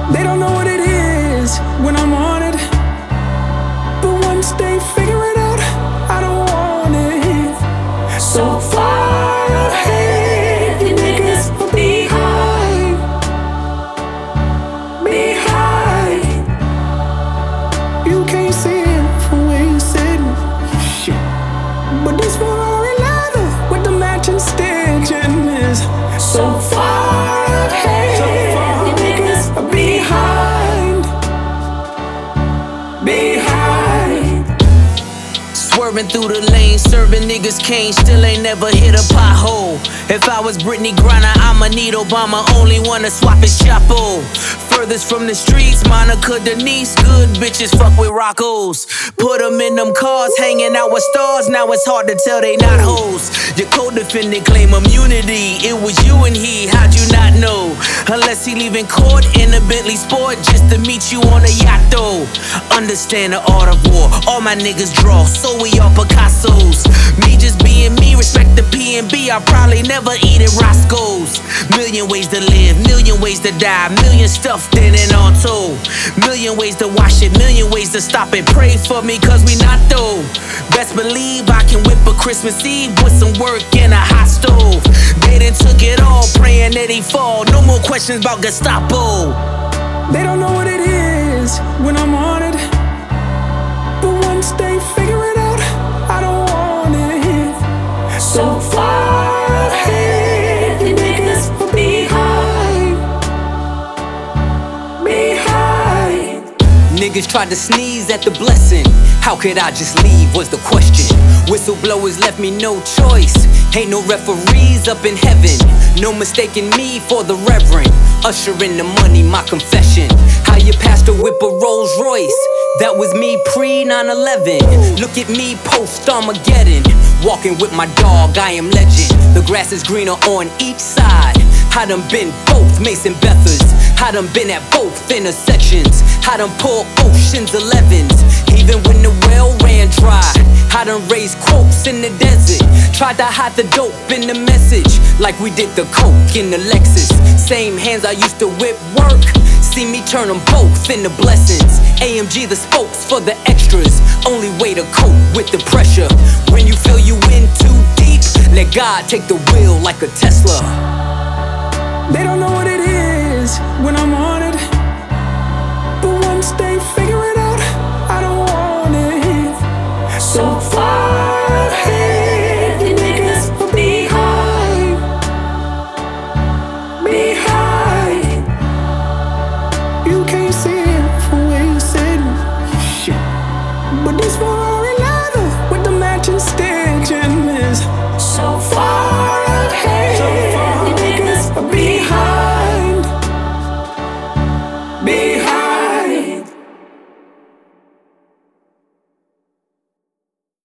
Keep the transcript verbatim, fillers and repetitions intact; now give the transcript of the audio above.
They don't know what it is when I'm on it, but once they figure it out, I don't want it. So far ahead, you niggas are behind, behind. You can't see it from where you sitting, shit. But this Ferrari leather with the matching stitching is so far ahead. So far you niggas are behind, behind. Swerving through the lane, serving niggas cane, still ain't never hit a pothole. If I was Brittany Griner, I'ma need Obama, only wanna swap his chapeau. Furthest from the streets, Monica Denise, good bitches fuck with Roccos. Put them in them cars, hanging out with stars, now it's hard to tell they not hoes. Your co-defendant claim immunity, it was you and he, how'd you not know? Unless he leaving court in a Bentley Sport just to meet you on a yacht though. Understand the art of war, all my niggas draw, so we all Picassos. Me just being me, respect the P and B, I probably never eat at Roscoe's. Million ways to live, million ways to die, million stuffed in and on told. Million ways to wash it, million ways to stop it. Pray for me cause we not though. Best believe I can whip a Christmas Eve with some work in a hot stove. They done took it all, praying that he fall. No more questions about Gestapo. They don't know what it is when I'm on it, but once they figure it out, I don't want it. So far ahead, you niggas are behind, behind. Niggas tried to sneeze at the blessing. How could I just leave was the question. Whistleblowers left me no choice. Ain't no referees up in heaven. No mistaking me for the reverend. Usher in the money, my confession. How your pastor whip a Rolls Royce. That was me pre nine eleven. Look at me post Armageddon. Walking with my dog, I am legend. The grass is greener on each side. I done been both Mason Bethers. I done been at both intersections. I done pulled oceans elevens. Even when the well ran dry, I done raised quotes in the desert. Tried to hide the dope in the message, like we did the coke in the Lexus. Same hands I used to whip work, see me turn them both into blessings. A M G the spokes for the extras, only way to cope with the pressure. When you feel you in too deep, let God take the wheel like a Tesla. They don't know what it